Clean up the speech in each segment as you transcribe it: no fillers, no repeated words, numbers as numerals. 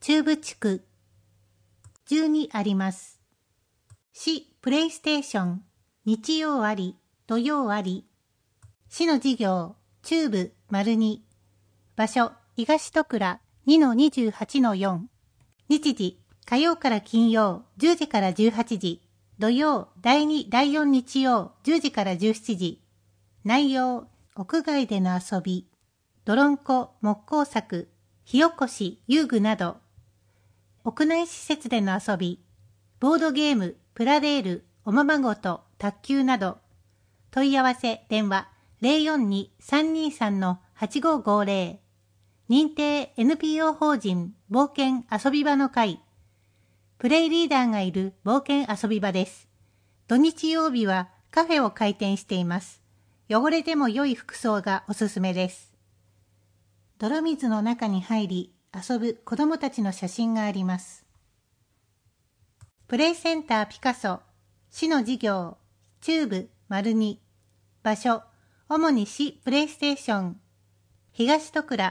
中部地区12あります。市プレイステーション、日曜あり、土曜あり。市の事業、中部 ②。場所、東戸倉 2-28-4。日時、火曜から金曜10時から18時。土曜、第2、第4日曜10時から17時。内容、屋外での遊び、泥んこ、木工作、火起こし、遊具など。屋内施設での遊び、ボードゲーム、プラレール、おままごと、卓球など。問い合わせ、電話、042-323-8550。認定 NPO 法人冒険遊び場の会。プレイリーダーがいる冒険遊び場です。土日曜日はカフェを開店しています。汚れても良い服装がおすすめです。泥水の中に入り遊ぶ子供たちの写真があります。プレイセンターピカソ、市の事業、中部 ②。場所、主に市プレイステーション。東戸倉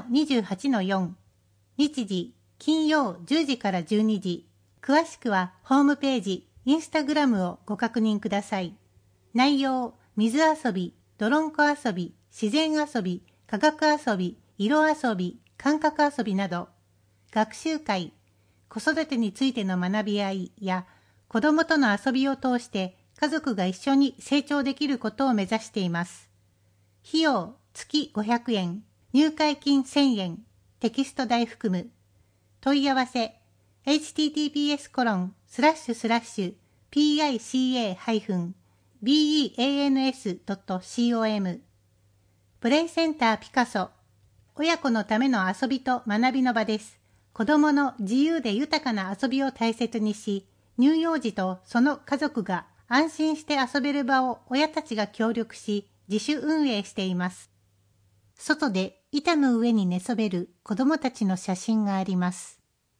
2-28-4。日時、金曜10時から12時。詳しくはホームページ、インスタグラムをご確認ください。内容、水遊び、泥んこ遊び、自然遊び、科学遊び、色遊び、感覚遊びなど。学習会、子育てについての学び合いや、子どもとの遊びを通して家族が一緒に成長できることを目指しています。費用、月500円、入会金1000円、テキスト代含む。問い合わせ、https://pica-beans.com。 プレイセンターピカソ、親子のための遊びと学びの場です。子どもの自由で豊かな遊びを大切にし、乳幼児とその家族が安心して遊べる場を親たちが協力し、自主運営しています。外で板の上に寝そべる子どもたちの写真があります。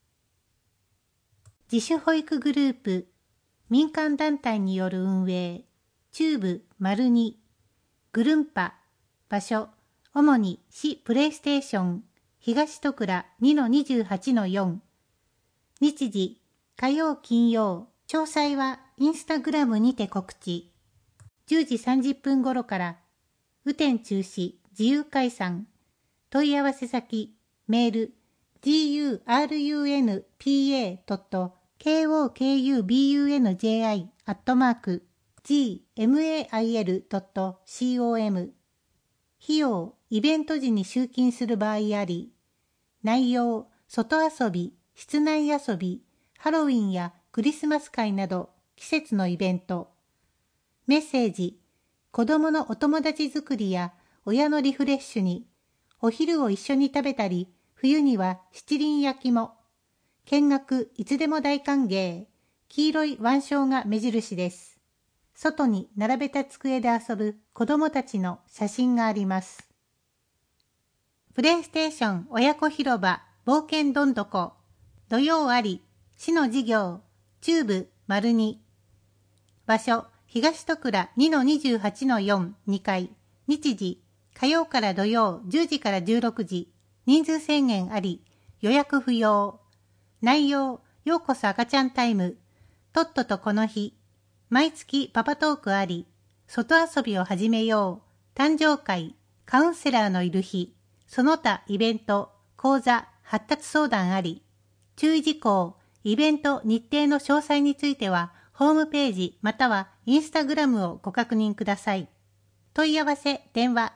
自主保育グループ、民間団体による運営、中部 ②。グルンパ、場所、主に市プレイステーション、東戸倉 2-28-4。日時、火曜金曜。詳細はインスタグラムにて告知。10時30分頃から、雨天中止、自由解散。問い合わせ先、メール、gurunpa.kokubunji@gmail.com。費用、イベント時に集金する場合あり。内容、外遊び、室内遊び、ハロウィンやクリスマス会など季節のイベント。メッセージ、子供のお友達作りや親のリフレッシュに、お昼を一緒に食べたり、冬には七輪焼きも。見学いつでも大歓迎。黄色い腕章が目印です。外に並べた机で遊ぶ子供たちの写真があります。プレイステーション親子広場冒険どんどこ。土曜あり、市の事業、中部 ②。場所、東戸倉 2-28-4、2階。日時、火曜から土曜10時から16時。人数制限あり、予約不要。内容、ようこそ赤ちゃんタイム。とっととこの日。毎月パパトークあり、外遊びを始めよう。誕生会、カウンセラーのいる日。その他イベント、講座、発達相談あり。注意事項、イベント日程の詳細については、ホームページまたはインスタグラムをご確認ください。問い合わせ、電話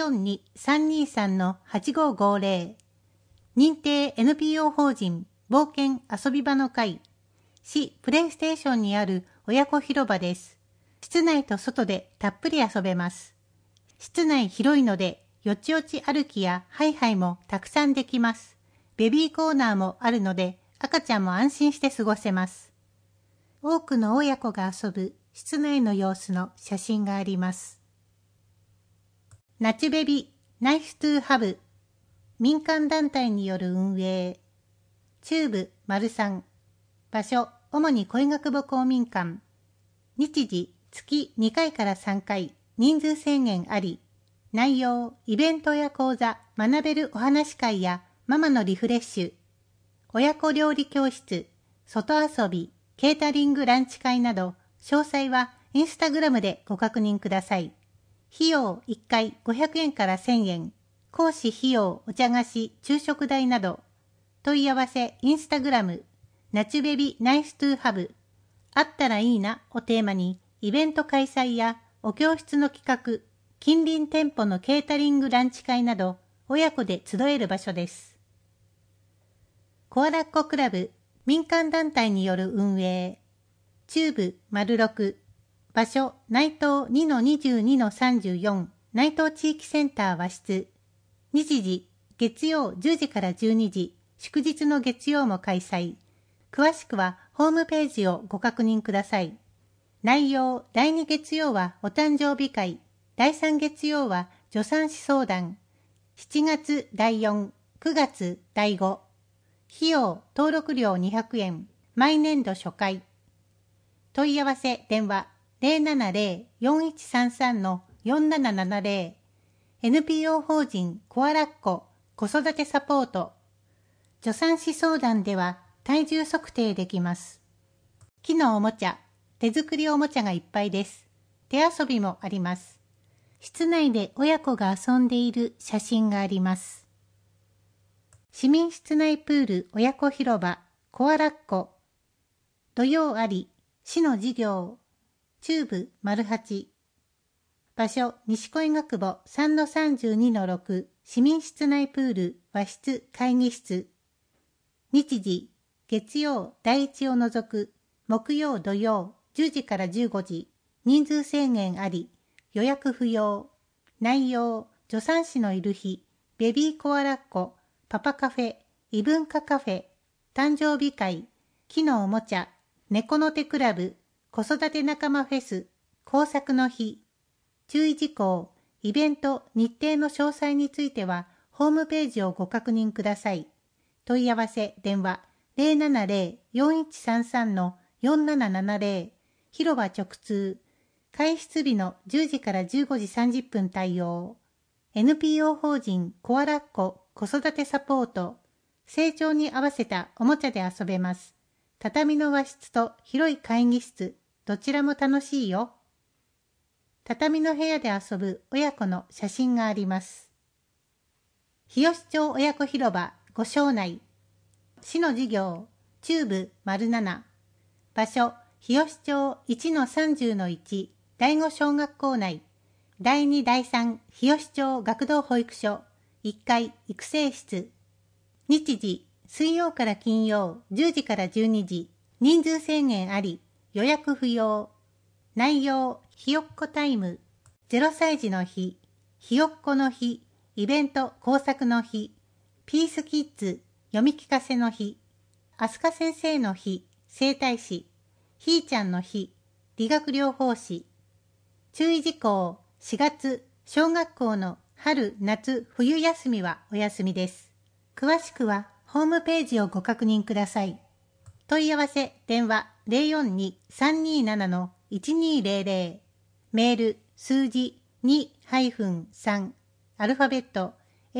042-323-8550。認定 NPO 法人冒険遊び場の会。市プレイステーションにある親子広場です。室内と外でたっぷり遊べます。室内広いので、よちよち歩きやハイハイもたくさんできます。ベビーコーナーもあるので、赤ちゃんも安心して過ごせます。多くの親子が遊ぶ室内の様子の写真があります。ナチュベビナイストゥーハブ、民間団体による運営。中部 ③。場所、主に恋学母公民館。日時、月2回から3回。人数制限あり。内容、イベントや講座、学べるお話会やママのリフレッシュ。 親子料理教室、外遊び、ケータリングランチ会など、詳細はインスタグラムでご確認ください。費用1回500円から1000円、講師費用、お茶菓子、昼食代など、問い合わせインスタグラム、ナチュベビナイストゥーハブ、あったらいいなをテーマに、イベント開催やお教室の企画、近隣店舗のケータリングランチ会など、親子で集える場所です。コアラッコクラブ、民間団体による運営。中部 ⑥ 場所内藤 2-22-34 内藤地域センター和室。日時月曜10時から12時、祝日の月曜も開催。詳しくはホームページをご確認ください。内容、第2月曜はお誕生日会、第3月曜は助産師相談、7月第4、9月第5。費用、登録料200円、毎年度初回。問い合わせ電話 070-4133-4770 NPO 法人コアラッコ子育てサポート。助産師相談では体重測定できます。木のおもちゃ、手作りおもちゃがいっぱいです。手遊びもあります。室内で親子が遊んでいる写真があります。市民室内プール親子広場コアラッコ。土曜あり、市の事業。中部 ⑥。場所西小学部 3-32-6 市民室内プール和室会議室。日時月曜第一を除く木曜土曜10時から15時。人数制限あり、予約不要。内容助産師のいる日、ベビーコアラッコ、パパカフェ、異文化カフェ、誕生日会、木のおもちゃ、猫の手クラブ、子育て仲間フェス、工作の日。注意事項、イベント、日程の詳細については、ホームページをご確認ください。問い合わせ、電話、070-4133-4770、広場直通、開室日の10時から15時30分対応。NPO 法人コアラッコ子育てサポート。成長に合わせたおもちゃで遊べます。畳の和室と広い会議室、どちらも楽しいよ。畳の部屋で遊ぶ親子の写真があります。日吉町親子広場五庄内。市の事業、中部 ⑦。場所、日吉町 1-30-1 第5小学校内。第2第3日吉町学童保育所1階育成室。日時水曜から金曜10時から12時。人数制限あり、予約不要。内容ひよっこタイム、0歳児の日、ひよっこの日、イベント工作の日、ピースキッズ読み聞かせの日、あすか先生の日、整体師、ひーちゃんの日、理学療法士。注意事項、4月、小学校の春、夏、冬休みはお休みです。詳しくはホームページをご確認ください。問い合わせ、電話 042-327-1200 メール、数字 2-3 アルファベット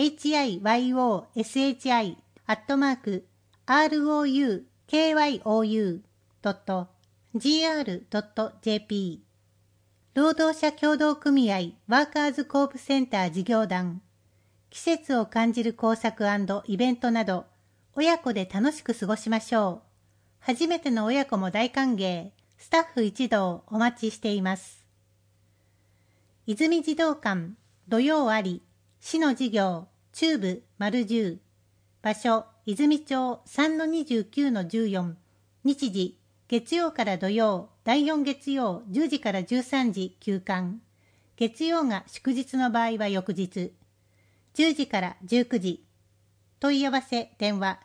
hiyoskyou.gr.jp 労働者協同組合ワーカーズコープセンター事業団。季節を感じる工作&イベントなど、親子で楽しく過ごしましょう。初めての親子も大歓迎。スタッフ一同お待ちしています。泉児童館、土曜あり、市の事業、中部 ⑥。場所、泉町 3-29-14。日時、月曜から土曜、第4月曜10時から13時休館。月曜が祝日の場合は翌日。10時から19時。問い合わせ電話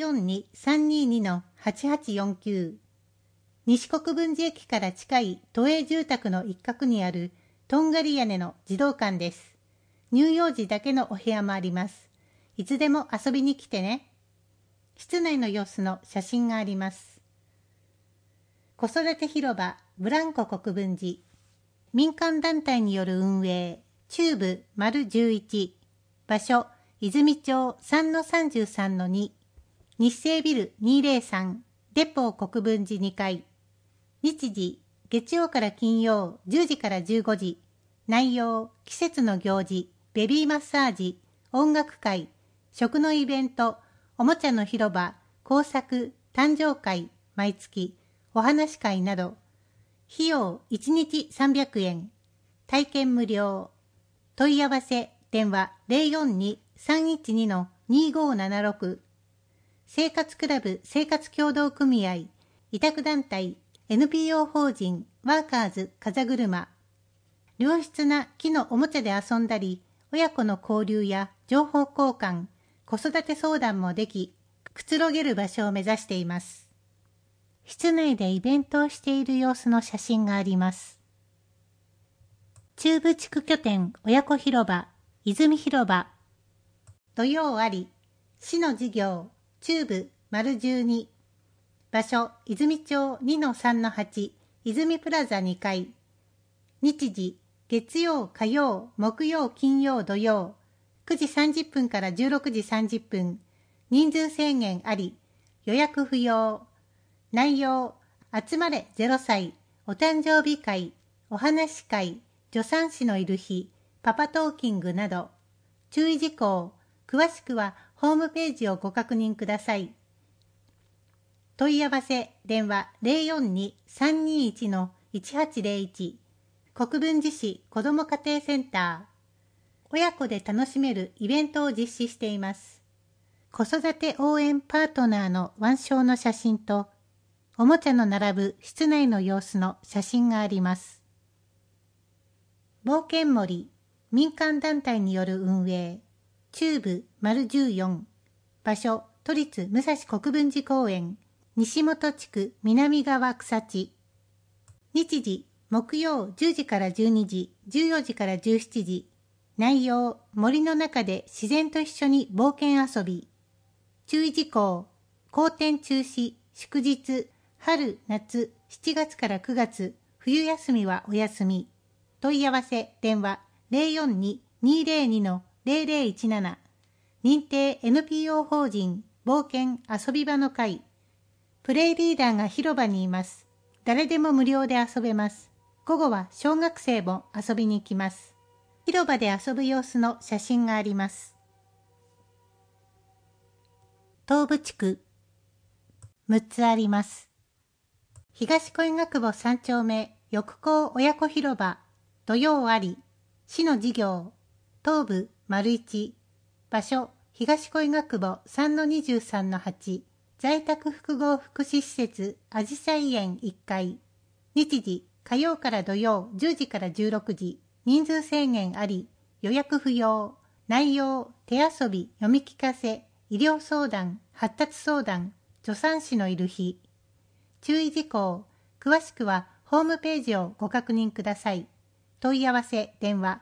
042-322-8849。西国分寺駅から近い都営住宅の一角にあるとんがり屋根の児童館です。乳幼児だけのお部屋もあります。いつでも遊びに来てね。室内の様子の写真があります。子育て広場ブランコ国分寺。民間団体による運営。中部 ⑥ 場所、泉町 3-33-2。 日生ビル203、デポ国分寺2階。日時、月曜から金曜10時から15時。内容、季節の行事、ベビーマッサージ、音楽会、食のイベント、おもちゃの広場、工作、誕生会、毎月、お話会など。費用1日300円。体験無料。問い合わせ、電話 042-312-2576。生活クラブ生活協同組合、委託団体、NPO 法人ワーカーズ風車。良質な木のおもちゃで遊んだり、親子の交流や情報交換、子育て相談もでき、くつろげる場所を目指しています。室内でイベントをしている様子の写真があります。中部地区拠点親子広場、泉広場。土曜あり、市の事業、中部丸12。場所、泉町 2-3-8、泉プラザ2階。日時、月曜、火曜、木曜、金曜、土曜。9時30分から16時30分。人数制限あり。予約不要。内容、集まれ0歳、お誕生日会、お話し会、助産師のいる日、パパトーキングなど。注意事項、詳しくはホームページをご確認ください。問い合わせ、電話 042-321-1801。国分寺市子ども家庭センター。親子で楽しめるイベントを実施しています。子育て応援パートナーの腕章の写真と、おもちゃの並ぶ室内の様子の写真があります。冒険森、民間団体による運営、中部丸14、場所、都立武蔵国分寺公園、西本地区南側草地。日時、木曜10時から12時、14時から17時。内容、森の中で自然と一緒に冒険遊び。注意事項、公展中止、祝日、春、夏、7月から9月、冬休みはお休み。問い合わせ、電話 042-202-0017。認定 NPO 法人冒険遊び場の会。プレイリーダーが広場にいます。誰でも無料で遊べます。午後は小学生も遊びに行きます。広場で遊ぶ様子の写真があります。東部地区、6つあります。東小学部3丁目翼高親子広場、土曜あり、市の事業、東部丸1、場所、東小学部 3-23-8、在宅複合福祉施設あじさい園1階。日時、火曜から土曜10時から16時、人数制限あり、予約不要。内容、手遊び、読み聞かせ、医療相談、発達相談、助産師のいる日。注意事項、詳しくはホームページをご確認ください。問い合わせ、電話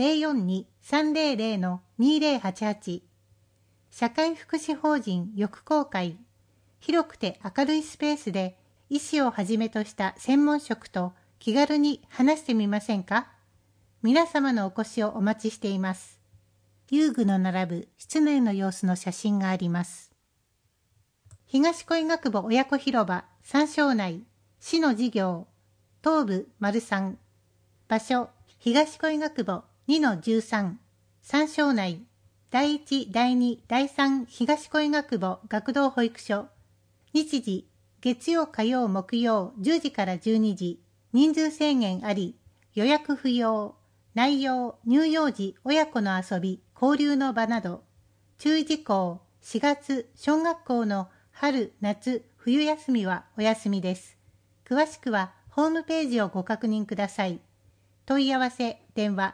042-300-2088。社会福祉法人翼高会。広くて明るいスペースで医師をはじめとした専門職と気軽に話してみませんか？皆様のお越しをお待ちしています。遊具の並ぶ室内の様子の写真があります。東小学部親子広場三庄内、市の事業、東部丸3、場所、東小学部 2-13、三庄内、第1、第2、第3東小学部学童保育所、日時、月曜火曜木曜10時から12時、人数制限あり、予約不要。内容、乳幼児親子の遊び、交流の場など。注意事項、4月、小学校の春、夏、冬休みはお休みです。詳しくはホームページをご確認ください。問い合わせ、電話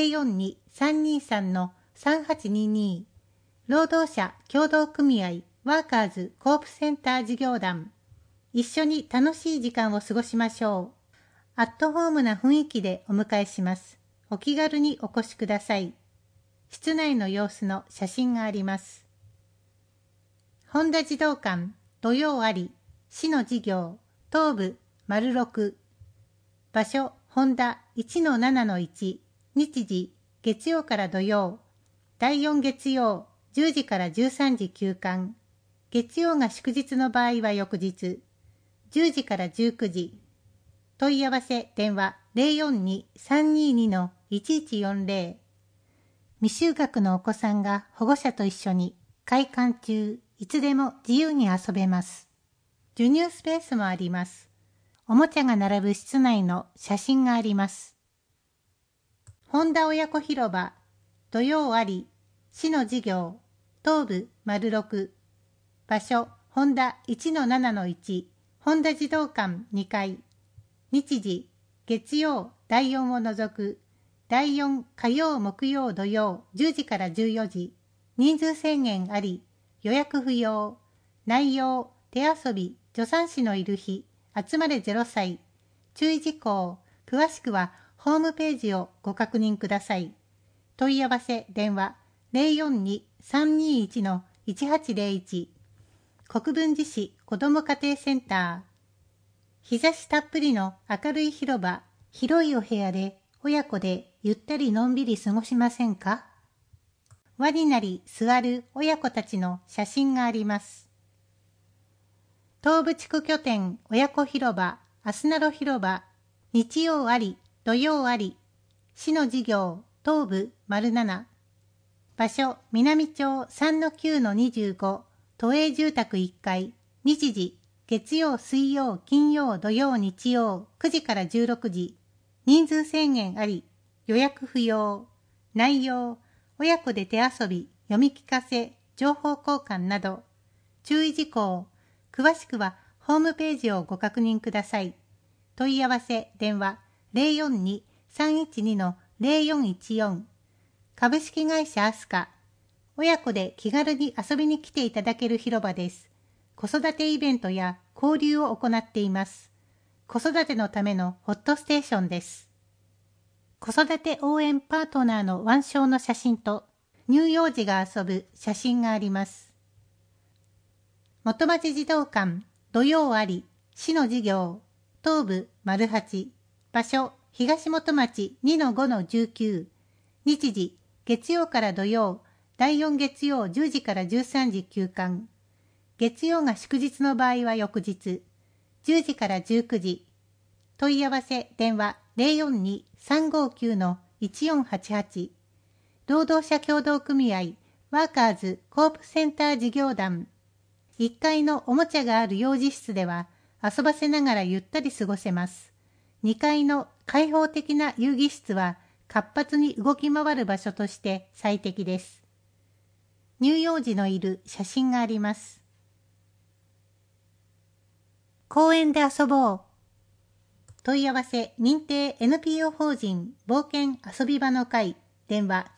042-323-3822。労働者協同組合ワーカーズコープセンター事業団。一緒に楽しい時間を過ごしましょう。アットホームな雰囲気でお迎えします。お気軽にお越しください。室内の様子の写真があります。本田児童館、土曜あり、市の事業、東部、丸6。場所、本田 1-7-1。日時、月曜から土曜。第4月曜、10時から13時休館。 月曜が祝日の場合は翌日、10時から19時。問い合わせ電話 042-322-1140。未就学のお子さんが保護者と一緒に開館中、いつでも自由に遊べます。授乳スペースもあります。おもちゃが並ぶ室内の写真があります。本田親子広場、土曜あり、市の事業、東部 ○6。場所、本田 1-7-1、本田児童館2階。日時、月曜、第4を除く、第4火曜、木曜、土曜、10時から14時。人数制限あり、予約不要。内容、手遊び、助産師のいる日、集まれ0歳。注意事項、詳しくはホームページをご確認ください。問い合わせ、電話、042-321-1801。国分寺市子ども家庭センター。日差したっぷりの明るい広場、広いお部屋で親子でゆったりのんびり過ごしませんか？輪になり座る親子たちの写真があります。東部地区拠点親子広場、あすなろ広場、日曜あり、土曜あり、市の事業、東部 ○7。場所、南町 3-9-25、都営住宅1階、日時、月曜、水曜、金曜、土曜、日曜、9時から16時。人数制限あり、予約不要。内容、親子で手遊び、読み聞かせ、情報交換など。注意事項、詳しくはホームページをご確認ください。問い合わせ、電話、042-312-0414。株式会社アスカ。親子で気軽に遊びに来ていただける広場です。子育てイベントや交流を行っています。子育てのためのホットステーションです。子育て応援パートナーの腕章の写真と乳幼児が遊ぶ写真があります。元町児童館、土曜あり、市の事業、東部 ○8。場所、東元町 2-5-19。日時、月曜から土曜、第4月曜10時から13時休館。月曜が祝日の場合は翌日、10時から19時。問い合わせ、電話 042-359-1488。労働者協同組合、ワーカーズコープセンター事業団。1階のおもちゃがある幼児室では、遊ばせながらゆったり過ごせます。2階の開放的な遊戯室は、活発に動き回る場所として最適です。乳幼児のいる写真があります。公園で遊ぼう。問い合わせ認定 NPO 法人冒険遊び場の会、電話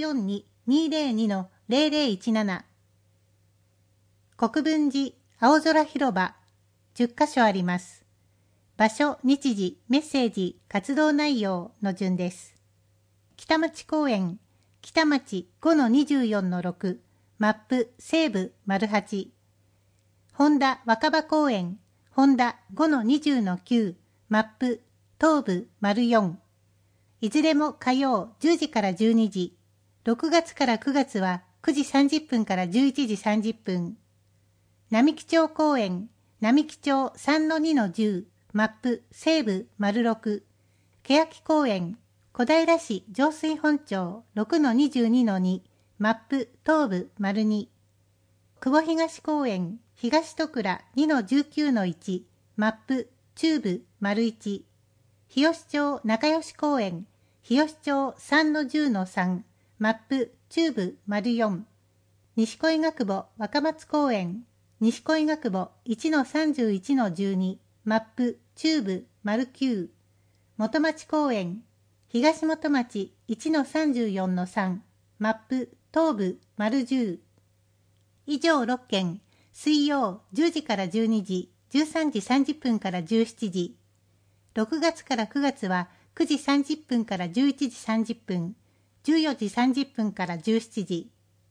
042-202-0017。国分寺青空広場、10カ所あります。場所、日時、メッセージ、活動内容の順です。北町公園、北町 5-24-6、マップ西部 ○8。本田若葉公園、本田 5-20-9、マップ東部 ○4。いずれも火曜10時から12時。6月から9月は9時30分から11時30分。並木町公園、並木町 3-2-10、マップ西部 ○6。欅公園、小平市上水本町 6-22-2、マップ東部 ○2。久保東公園、東戸倉 2-19-1、マップ中部 ○1。日吉町仲良公園、日吉町 3-10-3、マップ中部 ○4。西小岩久保若松公園、西小岩久保 1-31-12、マップ中部 ○9。元町公園、東元町 1-34-3、マップ東部 ○10。以上6件、水曜10時から12時、13時30分から17時。6月から9月は9時30分から11時30分、14時30分から17時。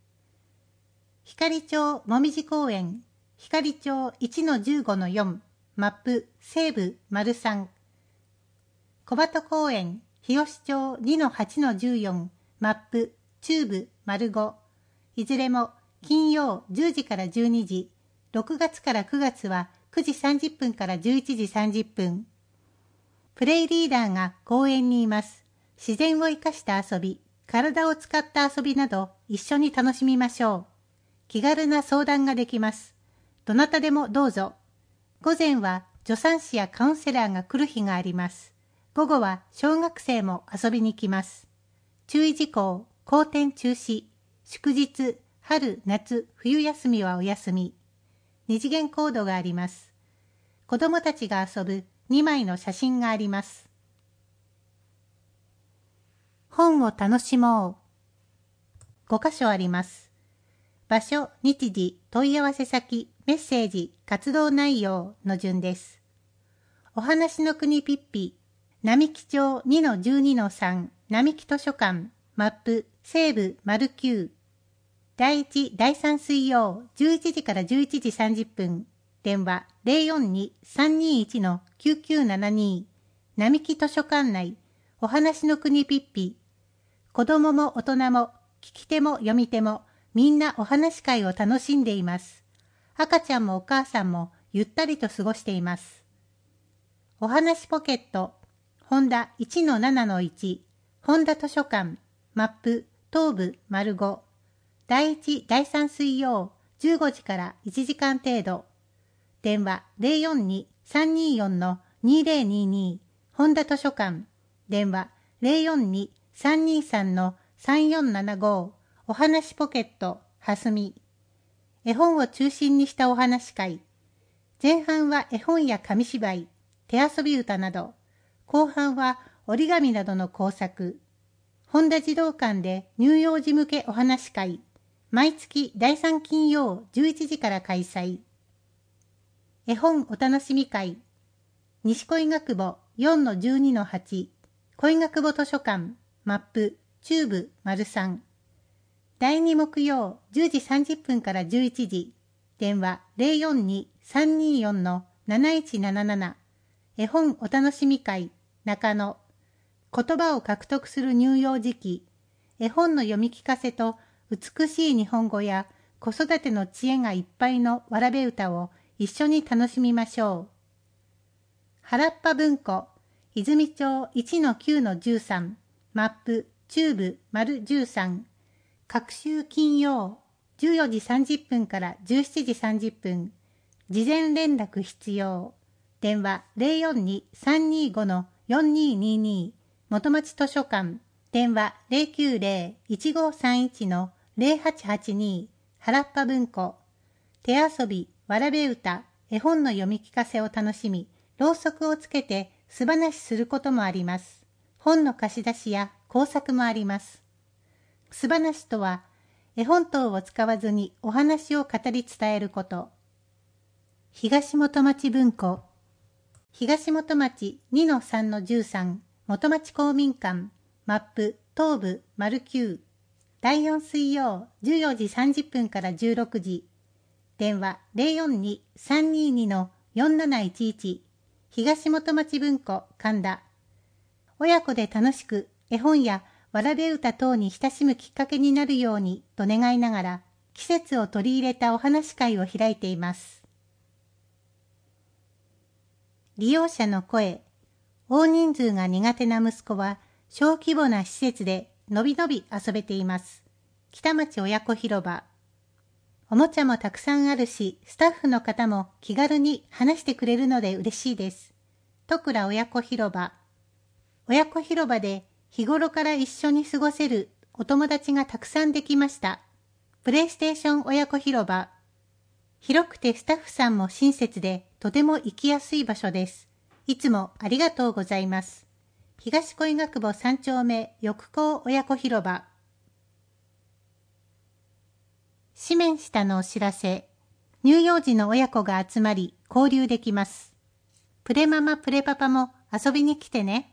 光町もみじ公園、光町 1-15-4、マップ西部 ○3。小鳩公園、日吉町 2-8-14、マップ中部 ○5。いずれも金曜10時から12時、 6月から9月は9時30分から11時30分。プレイリーダーが公園にいます。自然を生かした遊び、体を使った遊びなど一緒に楽しみましょう。気軽な相談ができます。どなたでもどうぞ。午前は助産師やカウンセラーが来る日があります。午後は小学生も遊びに来ます。注意事項、校展中止、祝日、春、夏、冬休みはお休み。二次元コードがあります。子どもたちが遊ぶ2枚の写真があります。本を楽しもう。5箇所あります。場所、日時、問い合わせ先、メッセージ、活動内容の順です。お話の国ピッピ、並木町 2-12-3 並木図書館、マップ、西部 ○9。第1、第3水曜、11時から11時30分。電話 042-321-9972。並木図書館内、お話の国ピッピ。子供も大人も、聞き手も読み手も、みんなお話し会を楽しんでいます。赤ちゃんもお母さんもゆったりと過ごしています。お話ポケット、ホンダ 1-7-1、ホンダ図書館、マップ、東部 ○5。第1、第3水曜、15時から1時間程度。電話 042-324-2022、ホンダ図書館。電話 042-323-3475、お話ポケット、はすみ。絵本を中心にしたお話会。前半は絵本や紙芝居、手遊び歌など、後半は折り紙などの工作。本田児童館で乳幼児向けお話会。毎月第3金曜11時から開催。絵本お楽しみ会。西恋学部 4-12-8、恋学部図書館、マップ、中部 ○3。第2木曜10時30分から11時。電話 042-324-7177。絵本お楽しみ会、中野。言葉を獲得する乳幼児期。絵本の読み聞かせと美しい日本語や子育ての知恵がいっぱいのわらべ歌を一緒に楽しみましょう。原っぱ文庫、泉町 1-9-13、マップ、中部 ○13。各週金曜、14時30分から17時30分。事前連絡必要。電話 042-325-4222。元町図書館。電話 090-1531-0882。原っぱ文庫。手遊び、わらべ歌、絵本の読み聞かせを楽しみ、ろうそくをつけて素話することもあります。本の貸し出しや工作もあります。素話とは、絵本等を使わずにお話を語り伝えること。東元町文庫。東元町 2-3-13、元町公民館、マップ、東部 ○9。第4水曜14時30分から16時。電話 042-322-4711。東元町文庫神田。親子で楽しく絵本やわらべ歌等に親しむきっかけになるようにと願いながら、季節を取り入れたお話会を開いています。利用者の声。大人数が苦手な息子は小規模な施設でのびのび遊べています。北町親子広場。おもちゃもたくさんあるし、スタッフの方も気軽に話してくれるので嬉しいです。戸倉親子広場。親子広場で日頃から一緒に過ごせるお友達がたくさんできました。プレイステーション親子広場。広くてスタッフさんも親切でとても行きやすい場所です。いつもありがとうございます。東恋学部3丁目翼高親子広場。紙面下のお知らせ。乳幼児の親子が集まり交流できます。プレママプレパパも遊びに来てね。